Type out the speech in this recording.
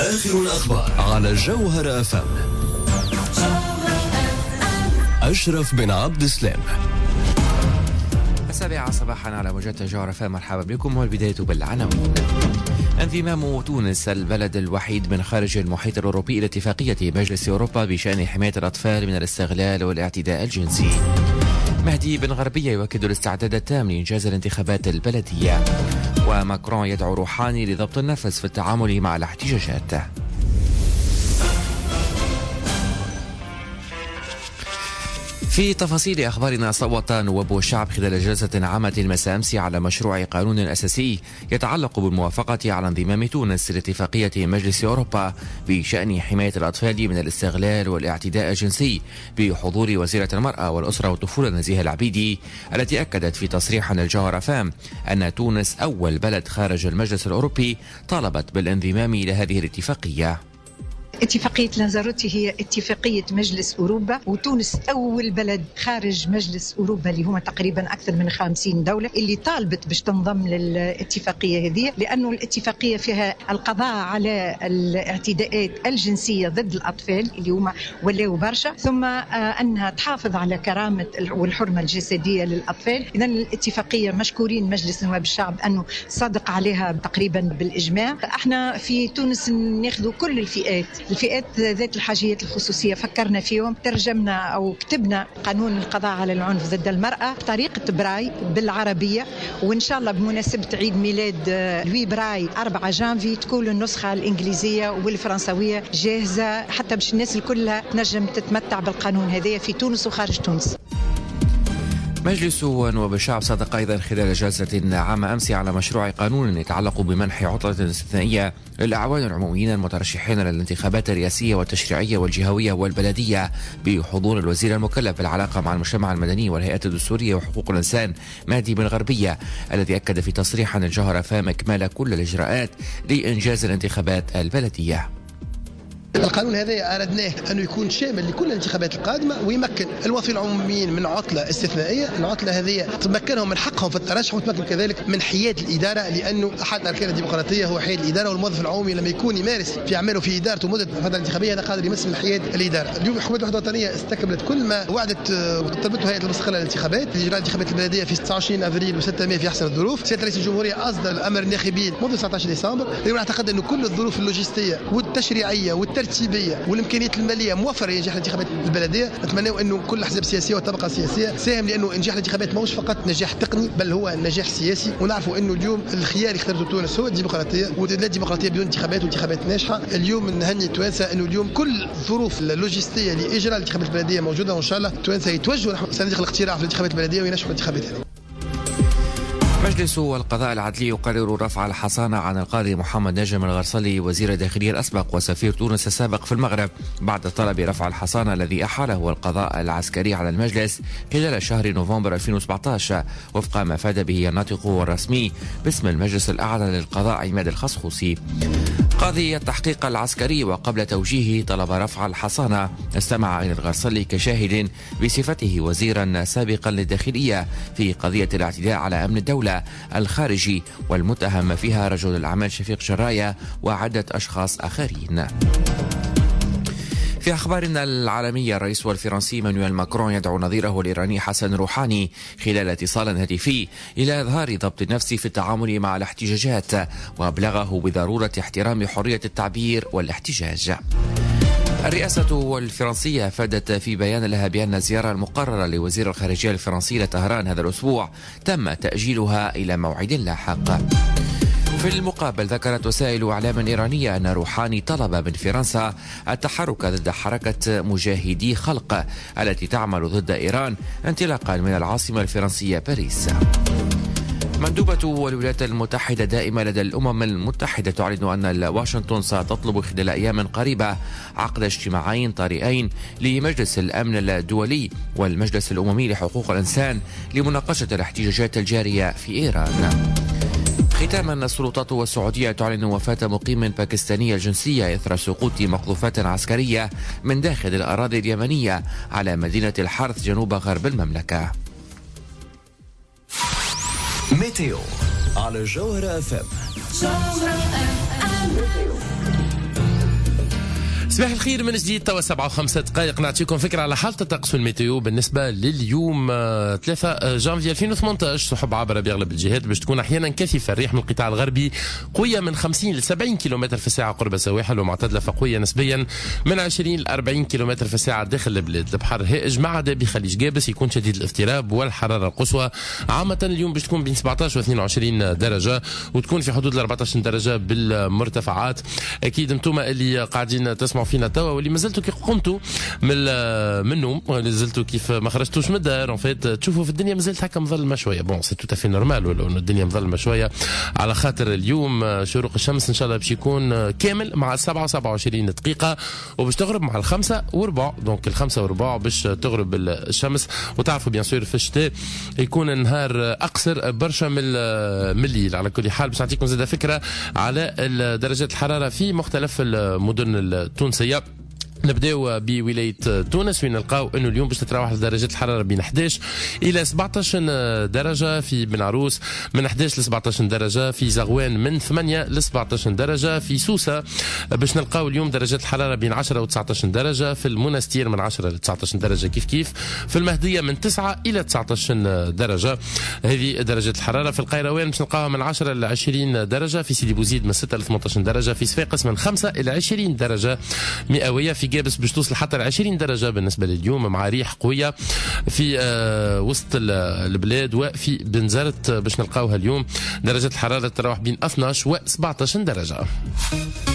آخر الأخبار على جوهر FM. أشرف بن عبد السلام. 7 صباحا على موجات جوهر FM. مرحبا بكم، والبداية بالعناوين. انضمام تونس البلد الوحيد من خارج المحيط الأوروبي إلى اتفاقية مجلس أوروبا بشأن حماية الأطفال من الاستغلال والاعتداء الجنسي. مهدي بن غربية يؤكد الاستعداد التام لإنجاز الانتخابات البلدية. وماكرون يدعو روحاني لضبط النفس في التعامل مع الاحتجاجات. في تفاصيل أخبارنا، صوت نواب الشعب خلال جلسة عامة المساء أمس على مشروع قانون أساسي يتعلق بالموافقة على انضمام تونس لاتفاقية مجلس أوروبا بشأن حماية الأطفال من الاستغلال والاعتداء الجنسي، بحضور وزيرة المرأة والأسرة والطفولة نزيهة العبيدي، التي أكدت في تصريح الجوهر FM أن تونس أول بلد خارج المجلس الأوروبي طالبت بالانضمام إلى هذه الاتفاقية. اتفاقية لانزاروتي هي اتفاقية مجلس أوروبا، وتونس أول بلد خارج مجلس أوروبا اللي هم تقريبا أكثر من 50 دولة اللي طالبت باش تنضم للاتفاقية هذه، لأنه الاتفاقية فيها القضاء على الاعتداءات الجنسية ضد الأطفال اللي هم ولاو برشا، ثم أنها تحافظ على كرامة والحرمة الجسدية للأطفال. إذن الاتفاقية مشكورين مجلس نواب الشعب أنه صادق عليها تقريبا بالإجماع. احنا في تونس ناخذ كل الفئات ذات الحاجيات الخصوصية، فكرنا فيهم، ترجمنا أو كتبنا قانون القضاء على العنف ضد المرأة بطريقة براي بالعربية، وإن شاء الله بمناسبة عيد ميلاد لوي براي 4 جانفي تكون النسخة الإنجليزية والفرنسوية جاهزة حتى باش الناس الكلها تنجم تتمتع بالقانون هذا في تونس وخارج تونس. مجلس نواب الشعب صادق أيضا خلال جلسة عامة أمس على مشروع قانون يتعلق بمنح عطلة استثنائية للأعوان العموميين المترشحين للانتخابات الرئاسية والتشريعية والجهوية والبلدية، بحضور الوزير المكلف بالعلاقة مع المجتمع المدني والهيئات الدستورية وحقوق الإنسان مهدي بن غربية، الذي أكد في تصريح الجوهر FM إكمال كل الإجراءات لإنجاز الانتخابات البلدية. القانون هذا أردناه أنه يكون شامل لكل الانتخابات القادمة، ويمكن الوظيفيين العموميين من عطلة استثنائية. العطلة هذه تمكنهم من حقهم في الترشح، وتمكن كذلك من حياد الإدارة، لأنه أحد أركان الديمقراطية هو حياد الإدارة، والموظف العمومي لما يكون يمارس في أعماله في إدارته مدة الفترة الانتخابية هذا قادر يمس من حياد الإدارة. اليوم حكومة الوحدة الوطنية استكملت كل ما وعدت وطلبته هيئة المستقلة للانتخابات لإجراء الانتخابات البلدية في 29 أبريل و6 ماي في أحسن الظروف. سيادة رئيس الجمهورية أصدر الأمر الناخبين منذ 19 ديسمبر. اليوم نعتقد أنه كل الظروف اللوجستية والتشريعية والترتيبية والامكانيات الماليه موفره لنجاح الانتخابات البلديه. نتمنى انه كل الاحزاب السياسيه والطبقه السياسيه ساهم، لانه نجاح الانتخابات ماهوش فقط نجاح تقني بل هو نجاح سياسي. ونعرفوا انه اليوم الخيار اختارته تونس هو الديمقراطيه، ولا الديمقراطيه بدون انتخابات وانتخابات ناجحه. اليوم نهني التوانسه انه اليوم كل الظروف اللوجستيه لاجراء الانتخابات البلديه موجوده، وان شاء الله التوانسه يتوجهوا نحو صناديق الاقتراع في الانتخابات البلديه وينجحوا الانتخابات هذه. مجلس القضاء العدلي يقرر رفع الحصانة عن القاضي محمد نجم الغرصلي وزير الداخلية الأسبق وسفير تونس السابق في المغرب، بعد طلب رفع الحصانة الذي أحاله القضاء العسكري على المجلس خلال شهر نوفمبر 2017، وفق ما فاد به الناطق الرسمي باسم المجلس الأعلى للقضاء عماد الخصخوصي. قاضي التحقيق العسكري وقبل توجيهه طلب رفع الحصانة استمع إلى الغرصلي كشاهد بصفته وزيرا سابقا للداخلية في قضية الاعتداء على أمن الدولة الخارجي، والمتهم فيها رجل الأعمال شفيق جراية وعدة أشخاص آخرين. في أخبارنا العالمية، الرئيس الفرنسي مانويل ماكرون يدعو نظيره الإيراني حسن روحاني خلال اتصال هاتفي إلى إظهار ضبط النفس في التعامل مع الاحتجاجات، وأبلغه بضرورة احترام حرية التعبير والاحتجاج. الرئاسة الفرنسية أفادت في بيان لها بأن الزيارة المقررة لوزير الخارجية الفرنسي لطهران هذا الأسبوع تم تأجيلها إلى موعد لاحق. في المقابل، ذكرت وسائل إعلام إيرانية أن روحاني طلب من فرنسا التحرك ضد حركة مجاهدي خلق التي تعمل ضد إيران انطلاقا من العاصمة الفرنسية باريس. مندوبة الولايات المتحدة دائمة لدى الأمم المتحدة تعلن أن واشنطن ستطلب خلال أيام قريبة عقد اجتماعين طارئين لمجلس الأمن الدولي والمجلس الأممي لحقوق الإنسان لمناقشة الاحتجاجات الجارية في إيران. ختاما، السلطات السعودية تعلن وفاة مقيم باكستاني الجنسية إثر سقوط مقذوفات عسكرية من داخل الأراضي اليمنية على مدينة الحرث جنوب غرب المملكة. ميتيو على جوهر FM. صباح الخير من جديد. توا 7:05 نعطيكم فكرة على حالة الطقس والميتيو بالنسبة لليوم 3 جانفي 2018. سحب عابرة بأغلب الجهات باش تكون أحيانا كثيفة. الريح من القطاع الغربي قوية من 50 ل 70 كم في الساعة قرب السواحل، ومعتدلة فقوية نسبيا من 20 ل 40 كم في الساعة داخل البلاد. البحر هائج مع عدا بخليج جابس يكون شديد الاضطراب، والحرارة القصوى عامة اليوم باش تكون بين 17 و 22 درجة، وتكون في حدود ال 14 درجة بالمرتفعات. أكيد انتم اللي قاعدين تسمعوا فينا توا واللي مازلتوا كي قمتوا من النوم، مازلتوا كيف ما خرجتوش من الدار، ان فيت تشوفوا في الدنيا مازالت هكا مظلمه شويه. بون سي تو في نورمال ولو انه الدنيا مظلمه شويه، على خاطر اليوم شروق الشمس ان شاء الله باش يكون كامل مع 27 دقيقه، وباش تغرب مع 5:15. دونك 5:15 باش تغرب الشمس. وتعرفوا بيان سور في الشتاء يكون النهار اقصر برشا من الليل. على كل حال باش نعطيكم زاده فكره على درجات الحراره في مختلف المدن التونسيه. نبداو بولاية تونس وين نلقاو انه اليوم باش تتراوح درجات الحرارة بين 11 الى 17 درجة في بن عروس، من 11 ل 17 درجة في زغوان، من 8 ل 17 درجة في سوسة. باش نلقاو اليوم درجات الحرارة بين 10 و 19 درجة في المنستير، من 10 ل 19 درجة كيف في المهدية من 9 الى 19 درجة. هذه درجات الحرارة. في القيروان باش نلقاوها من 10 ل 20 درجة، في سيدي بوزيد من 6 ل 18 درجة، في صفاقس من 5 الى 20 درجة مئوية، في جابس باش توصل حتى ل 20 درجة بالنسبة لليوم مع ريح قوية في وسط البلاد. وفي بنزرت باش نلقاوها اليوم درجة الحرارة تتراوح بين 12 و 17 درجة.